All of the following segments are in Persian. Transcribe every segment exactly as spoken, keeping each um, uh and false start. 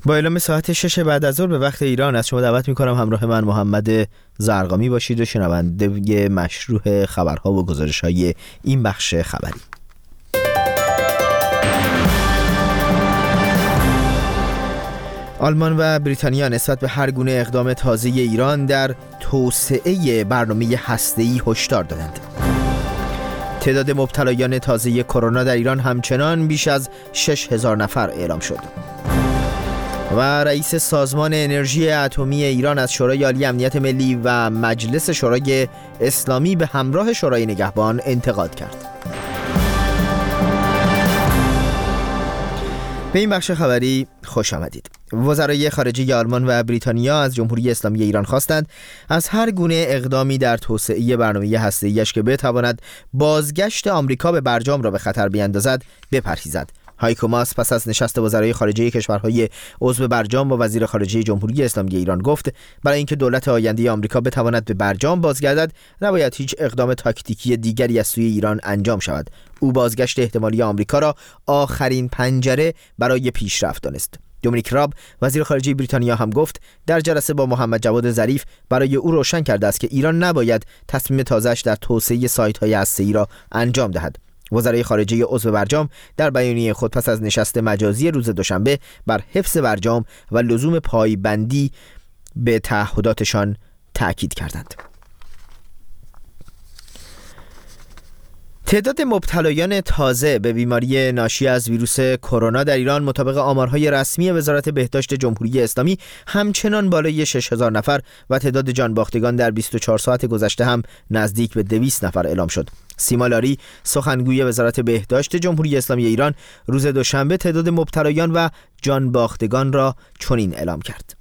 با اعلام ساعت شش بعد از ظهر به وقت ایران از شما دعوت می‌کنم همراه من محمد زرقامی باشید و شنونده مشروع خبرها و گزارش‌های این بخش خبری. آلمان و بریتانیا نسبت به هر گونه اقدام تازه ایران در توسعه برنامه هسته‌ای هشدار دادند. تعداد مبتلایان تازه کرونا در ایران همچنان بیش از شش هزار نفر اعلام شد. و رئیس سازمان انرژی اتمی ایران از شورای عالی امنیت ملی و مجلس شورای اسلامی به همراه شورای نگهبان انتقاد کرد. به این بخش خبری خوش آمدید. وزرای خارجه آلمان و بریتانیا از جمهوری اسلامی ایران خواستند از هر گونه اقدامی در توسعه برنامه هسته‌ایش که بتواند بازگشت آمریکا به برجام را به خطر بیندازد بپرهیزد. هایکو ماس پس از نشست وزرای خارجه کشورهای عضو برجام با وزیر خارجه جمهوری اسلامی ایران گفت برای اینکه دولت آینده آمریکا بتواند به برجام بازگردد نباید هیچ اقدام تاکتیکی دیگری از سوی ایران انجام شود. او بازگشت احتمالی آمریکا را آخرین پنجره برای پیشرفت دانست. دومینیک راب وزیر خارجه بریتانیا هم گفت در جلسه با محمد جواد ظریف برای او روشن کرده است که ایران نباید تصمیم تازه‌اش در توسعه سایت‌های هسته‌ای را انجام دهد. وزرای خارجه عضو برجام در بیانیه خود پس از نشست مجازی روز دوشنبه بر حفظ برجام و لزوم پایبندی به تعهداتشان تأکید کردند. تعداد مبتلایان تازه به بیماری ناشی از ویروس کرونا در ایران مطابق آمارهای رسمی وزارت بهداشت جمهوری اسلامی همچنان بالای شش هزار نفر و تعداد جانباختگان در بیست و چهار ساعت گذشته هم نزدیک به دویست نفر اعلام شد. سیما لاری سخنگوی وزارت بهداشت جمهوری اسلامی ایران روز دوشنبه تعداد مبتلایان و جانباختگان را چنین اعلام کرد.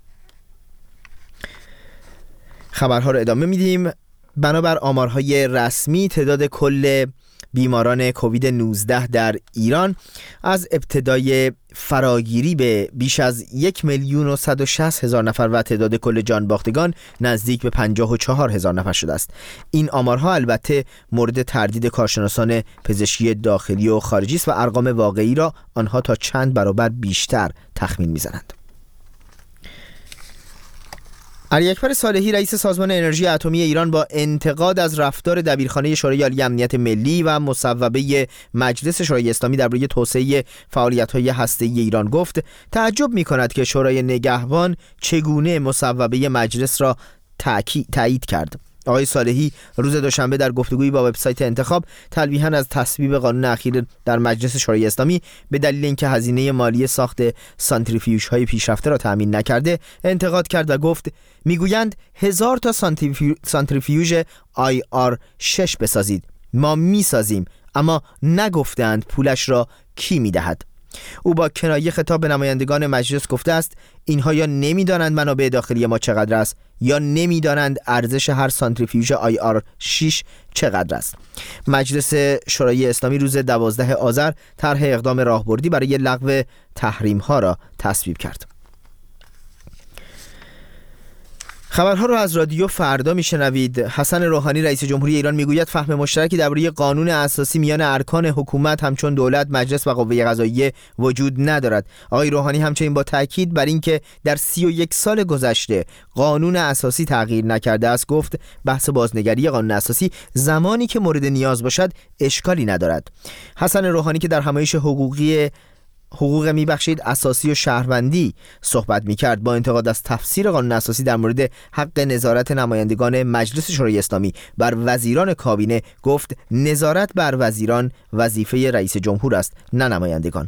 خبرها را ادامه میدیم. بنابر آمارهای رسمی تعداد کل بیماران کووید نوزده در ایران از ابتدای فراگیری به بیش از یک میلیون و صد و شصت هزار نفر و تعداد کل جانباختگان نزدیک به پنجاه و چهار هزار نفر شده است. این آمارها البته مورد تردید کارشناسان پزشکی داخلی و خارجی است و ارقام واقعی را آنها تا چند برابر بیشتر تخمین می‌زنند. علی اکبر صالحی رئیس سازمان انرژی اتمی ایران با انتقاد از رفتار دبیرخانه شورای عالی امنیت ملی و مصوبه مجلس شورای اسلامی درباره توسعه فعالیت‌های هسته‌ای ایران گفت تعجب می‌کند که شورای نگهبان چگونه مصوبه مجلس را تایید کرد. آقای صالحی روز دوشنبه در گفتگویی با وبسایت انتخاب تلویحاً از تصویب قانون اخیر در مجلس شورای اسلامی به دلیل اینکه هزینه مالی ساخت سانتریفیوژهای پیشرفته را تامین نکرده انتقاد کرد و گفت میگویند هزار تا سانتریفیوژ آی آر شش بسازید. ما میسازیم اما نگفتند پولش را کی میدهد. او با کنایه خطاب به نمایندگان مجلس گفته است اینها یا نمیدانند منابع داخلی ما چقدر است یا نمیدانند ارزش هر سانتریفیوژ آی آر شش چقدر است. مجلس شورای اسلامی روز دوازده آذر طرح اقدام راهبردی برای لغو تحریم ها را تصویب کرد. خبرها را از رادیو فردا میشنوید. حسن روحانی رئیس جمهوری ایران میگوید فهم مشترکی درباره قانون اساسی میان ارکان حکومت همچون دولت، مجلس و قوه قضاییه وجود ندارد. آقای روحانی همچنین با تاکید بر اینکه در سی و یک سال گذشته قانون اساسی تغییر نکرده است گفت بحث بازنگری قانون اساسی زمانی که مورد نیاز باشد اشکالی ندارد. حسن روحانی که در همایش حقوقی حقوق میبخشید اساسی و شهروندی صحبت میکرد با انتقاد از تفسیر قانون اساسی در مورد حق نظارت نمایندگان مجلس شورای اسلامی بر وزیران کابینه گفت نظارت بر وزیران وظیفه رئیس جمهور است نه نمایندگان.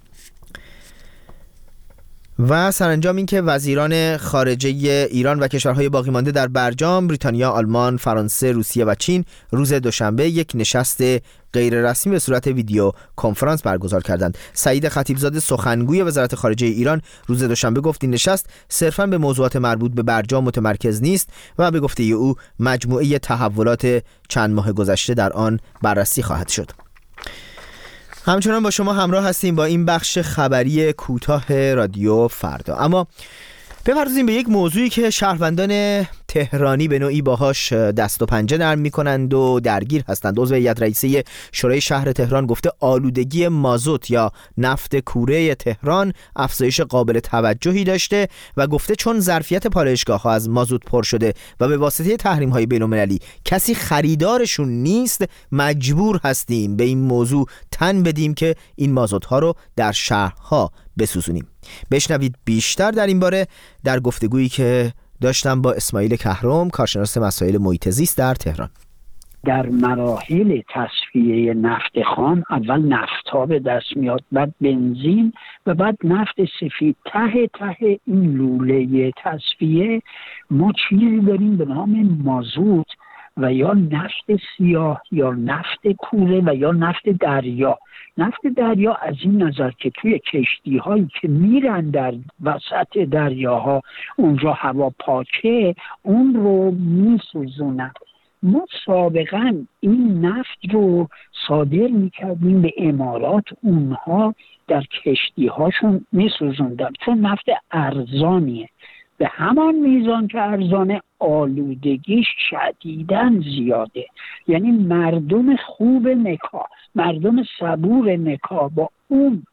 و سرانجام این که وزیران خارجه ایران و کشورهای باقی مانده در برجام بریتانیا، آلمان، فرانسه، روسیه و چین روز دوشنبه یک نشست غیر رسمی به صورت ویدیو کنفرانس برگزار کردند. سعید خطیبزاده سخنگوی وزارت خارجه ایران روز دوشنبه گفت این نشست صرفاً به موضوعات مربوط به برجام متمرکز نیست و به گفته او مجموعه تحولات چند ماه گذشته در آن بررسی خواهد شد. همچنان با شما همراه هستیم با این بخش خبری کوتاه رادیو فردا. اما بپردازیم به یک موضوعی که شهروندان تهرانی به نوعی باهاش دست و پنجه نرم میکنند و درگیر هستند. عضو هیئت رئیسه شورای شهر تهران گفته آلودگی مازوت یا نفت کوره تهران افزایش قابل توجهی داشته و گفته چون ظرفیت پالایشگاه‌ها از مازوت پر شده و به واسطه تحریم‌های بین‌المللی کسی خریدارشون نیست، مجبور هستیم به این موضوع تن بدیم که این مازوت‌ها رو در شهرها بسوزونیم. بشنوید بیشتر در این باره در گفتگویی که داشتم با اسماعیل کهرم، کارشناس مسائل محیط زیست در تهران. در مراحل تصفیه نفت خام اول نفت‌ها به دست میاد، بعد بنزین و بعد نفت سفید. ته ته این لوله تصفیه ما چیزی داریم به نام مازوت و یا نفت سیاه یا نفت کوره و یا نفت دریا. نفت دریا از این نظر که توی کشتی هایی که میرن در وسط دریاها اونجا هوا پاکه اون رو میسوزونن. ما سابقا این نفت رو صادر میکردیم به امارات، اونها در کشتی هاشون میسوزوندن چون نفت ارزانیه. به همان میزان که ارزانه آلودگیش شدیداً زیاده. یعنی مردم خوب نکا، مردم صبور نکا با اون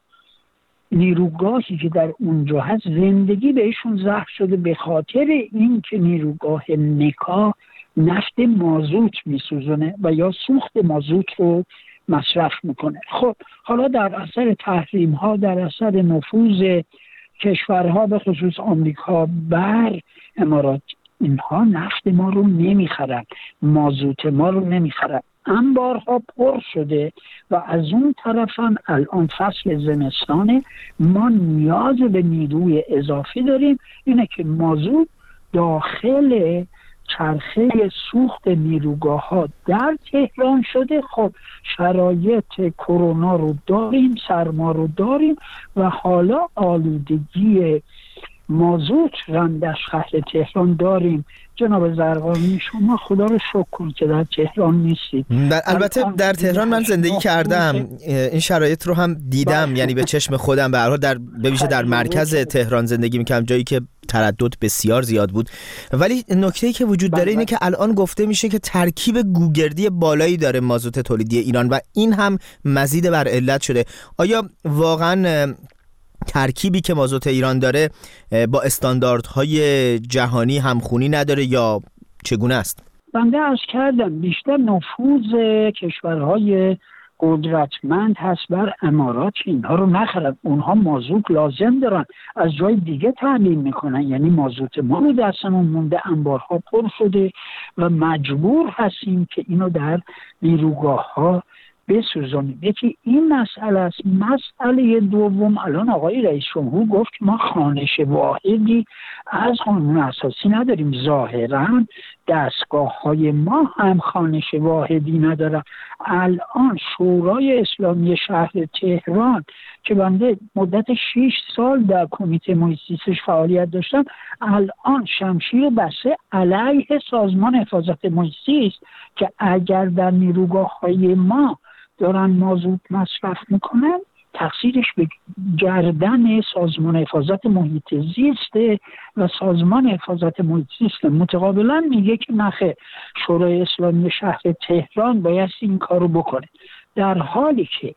نیروگاهی که در اونجا هست زندگی بهشون زهر شده به خاطر این که نیروگاه نکا نفت مازوت میسوزونه و یا سوخت مازوت رو مصرف میکنه. خب حالا در اثر تحریم ها، در اثر نفوذ کشورها به خصوص آمریکا بر امارات، اینها نفت ما رو نمیخرن، مازوت ما رو نمیخرن. انبارها پر شده و از اون طرف هم الان فصل زمستانه، ما نیاز به نیروی اضافی داریم. اینه که مازوت داخل چرخه سوخت نیروگاه ها در تهران شده. خب شرایط کرونا رو داریم، سرما رو داریم و حالا آلودگی مازوت رم در شهر تهران داریم. جناب زرقانی شما خدا رو شکر کن که در تهران نیستید. در البته در تهران من زندگی کردم، این شرایط رو هم دیدم، یعنی به چشم خودم. به هر حال در به ویژه در مرکز تهران زندگی می‌کردم، جایی که تردد بسیار زیاد بود. ولی نکته‌ای که وجود داره اینه که الان گفته میشه که ترکیب گوگردی بالایی داره مازوت تولیدی ایران و این هم مزید بر علت شده. آیا واقعاً ترکیبی که مازوت ایران داره با استانداردهای جهانی همخونی نداره یا چگونه است؟ بنده عرض کردم بیشتر نفوذ کشورهای قدرتمند هست بر امارات، اینها رو نخرن. اونها مازوت لازم دارن، از جای دیگه تامین میکنن. یعنی مازوت ما رو دستمون مونده، انبارها پر شده و مجبور هستیم که اینو در نیروگاه ها بسوزانیم. یکی این مسئله است. مسئله دوم، الان آقای رئیس جمهور گفت ما خوانش واحدی از قانون اساسی نداریم. ظاهرا دستگاه های ما هم خوانش واحدی ندارن. الان شورای اسلامی شهر تهران که بنده مدت شش سال در کمیته محیط زیستش فعالیت داشتم، الان شمشیر بسته علیه سازمان حفاظت محیط زیست که اگر در نیروگاه های ما دارن مازوت مصرف میکنن، تقصیرش به گردن سازمان حفاظت محیط زیست و سازمان حفاظت محیط زیست متقابلا میگه که نخه شورای اسلامی شهر تهران باید این کارو بکنه، در حالی که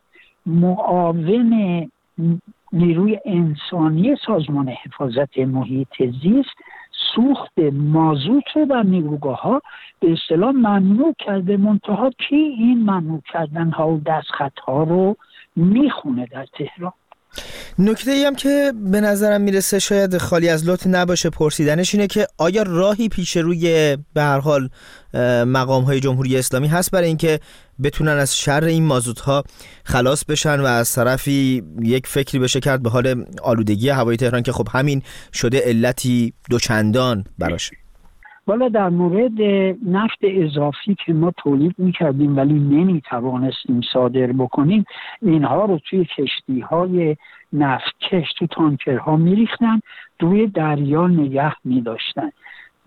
معاون نیروی انسانی سازمان حفاظت محیط زیست سوخت مازوت رو در نیروگاه ها به اصطلاح ممنوع کرده. منتها کی این ممنوع کردن ها و دستخط ها رو میخونه در تهران؟ نکته ای هم که به نظرم میرسه شاید خالی از لطف نباشه پرسیدنش اینه که آیا راهی پیش روی به هر حال مقام های جمهوری اسلامی هست برای اینکه بتونن از شر این مازوت ها خلاص بشن و از طرفی یک فکری بشه کرد به حال آلودگی هوای تهران که خب همین شده علتی دوچندان براش؟ والا در مورد نفت اضافی که ما تولید میکردیم ولی نمیتوانستیم صادر بکنیم، اینها رو توی کشتی های نفتکش تو تانکرها میریختن، روی دریا نگه میداشتن.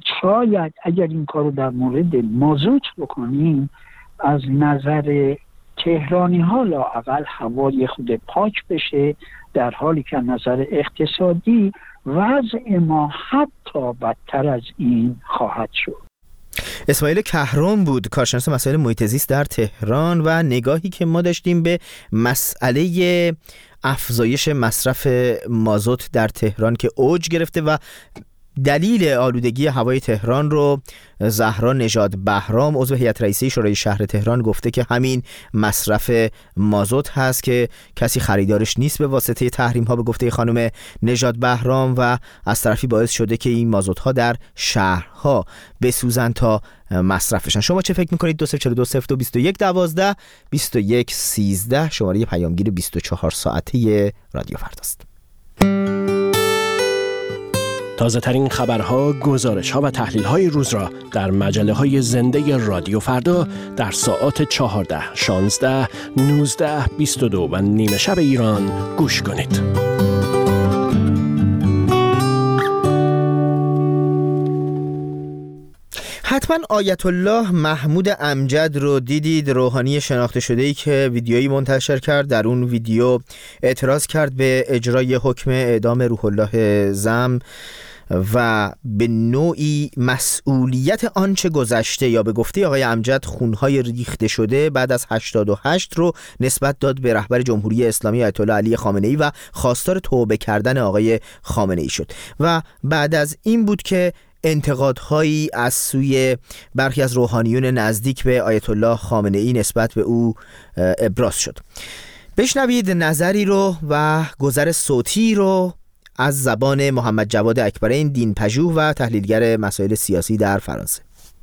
شاید اگر این کار رو در مورد مازوت بکنیم از نظر تهرانی ها لااقل هوای خود پاک بشه، در حالی که نظر اقتصادی وضع ما حتی بدتر از این خواهد شد. اسماعیل کهرم بود، کارشناس مسائل محیط زیست در تهران، و نگاهی که ما داشتیم به مسئله افزایش مصرف مازوت در تهران که اوج گرفته و دلیل آلودگی هوای تهران رو زهرا نژاد بهرام عضو هیئت رئیسه شورای شهر تهران گفته که همین مصرف مازوت هست که کسی خریدارش نیست به واسطه تحریم ها به گفته خانم نژاد بهرام، و از طرفی باعث شده که این مازوت ها در شهرها بسوزن تا مصرفشن. شما چه فکر میکنید؟ دو صفر چهار دو صفر دو بیست و یک دوازده بیست و یک سیزده شماره پیامگیر بیست و چهار ساعته رادیو فرداست. تازه ترین خبرها، گزارش‌ها و تحلیل‌های روز را در مجله‌های زنده رادیو فردا در ساعات چهارده، شانزده، نوزده، بیست و دو و نیمه شب ایران گوش کنید. حتما آیت الله محمود امجد رو دیدید، روحانی شناخته شده‌ای که ویدیویی منتشر کرد. در اون ویدیو اعتراض کرد به اجرای حکم اعدام روح الله زم و به نوعی مسئولیت آنچه گذشته یا به گفته آقای امجد خونهای ریخته شده بعد از هشتاد و هشت رو نسبت داد به رهبر جمهوری اسلامی آیت الله علی خامنه‌ای و خواستار توبه کردن آقای خامنه‌ای شد. و بعد از این بود که انتقادهایی از سوی برخی از روحانیون نزدیک به آیت الله خامنه‌ای نسبت به او ابراز شد. بشنوید نظری رو و گذر صوتی رو از زبان محمد جواد اکبرین، دینپژوه و تحلیلگر مسائل سیاسی در فرانسه.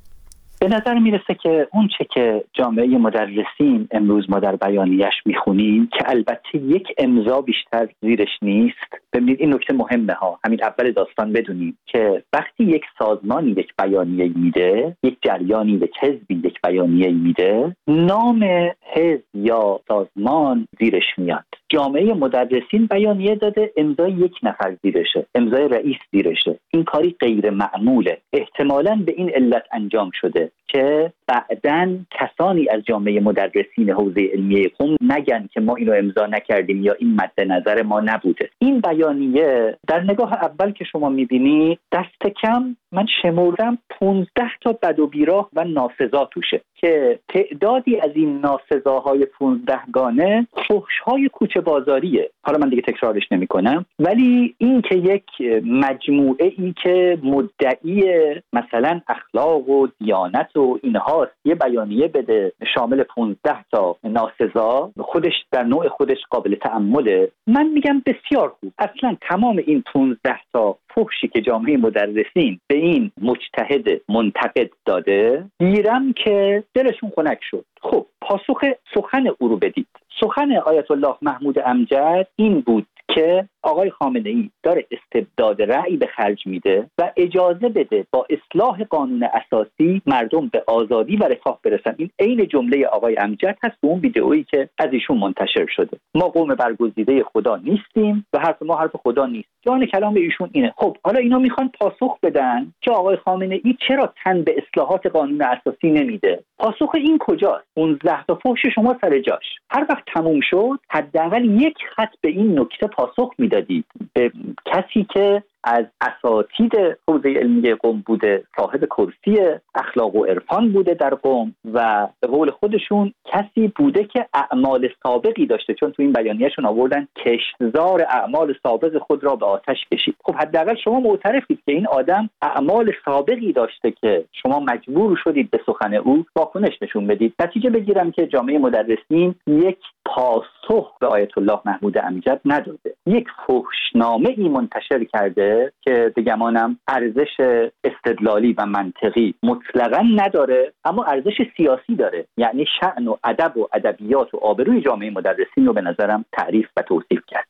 به نظر میرسه که اون چه که جامعه مدرسین امروز ما در بیانیه‌اش میخونیم که البته یک امضا بیشتر زیرش نیست. ببینید این نکته مهمه ها، همین اول داستان بدونیم که وقتی یک سازمانی یک بیانیه میده، یک جریانی، یک حزبی یک بیانیه میده، نام حزب یا سازمان زیرش میاد. جامعه مدرسین بیانیه داده، امضای یک نفر زیرشه، امضای رئیس زیرشه. این کاری غیر معموله. احتمالاً به این علت انجام شده که بعداً کسانی از جامعه مدرسین حوزه علمیه قم نگن که ما اینو امضا نکردیم یا این مد نظر ما نبوده. این بیانیه در نگاه اول که شما میبینید دست کم من شمردم پانزده تا بد و بیراه و ناسزا توشه که تعدادی از این ناسزاهای پانزده گانه فحش‌های کوچه بازاریه. حالا من دیگه تکرارش نمی کنم، ولی این که یک مجموعه ای که مدعی مثلا اخلاق و دیانت و اینهاست یه بیانیه بده شامل پانزده تا ناسزا، خودش در نوع خودش قابل تأمله. من میگم بسیار خوب. اصلا تمام این پانزده تا فحشی که جامعه مدرسین به این مجتهد منتقد داده، دیرم که دلشون خنک شد. خب پاسخ سخن او رو بدید. سخن آیت الله محمود امجد این بود که آقای خامنه‌ای داره استبداد رأی به خرج میده و اجازه بده با اصلاح قانون اساسی مردم به آزادی و رفاه برسن. این عین جمله آقای امجد هست تو اون ویدئویی که از ایشون منتشر شده. ما قوم برگزیده خدا نیستیم و حرف ما حرف خدا نیست. جان کلام ایشون اینه. خب حالا اینا میخوان پاسخ بدن که آقای خامنه‌ای چرا تن به اصلاحات قانون اساسی نمیده. پاسخ این کجاست؟ پانزده تا فحش شما سر جاش. هر وقت تموم شد حداقل یک خط به این نکته پاسخ میدادید به کسی که از اساتید حوزه علمی قم بوده، صاحب کرسی اخلاق و عرفان بوده در قم و به قول خودشون کسی بوده که اعمال سابقی داشته، چون تو این بیانیه‌شون آوردن کشتزار اعمال سابق خود را به آتش کشید. خب حداقل شما معترفید که این آدم اعمال سابقی داشته که شما مجبور شدید به سخن او واکنش نشون بدید. نتیجه بگیرم که جامعه مدرسین یک پاسخ به آیت الله محمود امجد نداده، یک فحشنامه ای منتشر کرده که به گمانم ارزش استدلالی و منطقی مطلقاً نداره، اما ارزش سیاسی داره. یعنی شأن و ادب و ادبیات و آبروی جامعه مدرسین رو به نظرم تعریف و توصیف کرد.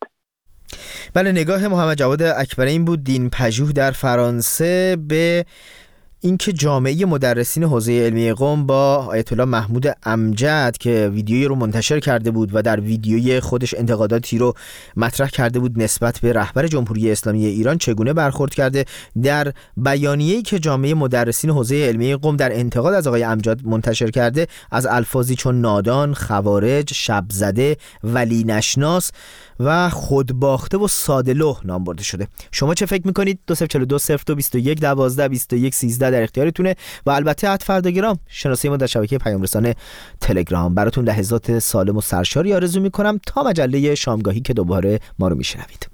بله، نگاه محمد جواد اکبرین بود، دینپژوه در فرانسه، به اینکه جامعه مدرسین حوزه علمی قم با آیت الله محمود امجد که ویدیویی رو منتشر کرده بود و در ویدیوی خودش انتقاداتی رو مطرح کرده بود نسبت به رهبر جمهوری اسلامی ایران چگونه برخورد کرده، در بیانیه‌ای که جامعه مدرسین حوزه علمی قم در انتقاد از آقای امجد منتشر کرده از الفاظی چون نادان، خوارج، شب زده، ولی نشناس و خودباخته و ساده‌لوح نام برده شده. شما چه فکر میکنید؟ دو صفر چهار دو صفر دو بیست و یک دوازده بیست و یک سیزده در اختیارتونه و البته ات فرداگرام شناسه ما در شبکه پیام رسان تلگرام. براتون لحظات سالم و سرشاری آرزو میکنم تا مجله شامگاهی که دوباره ما رو میشنوید.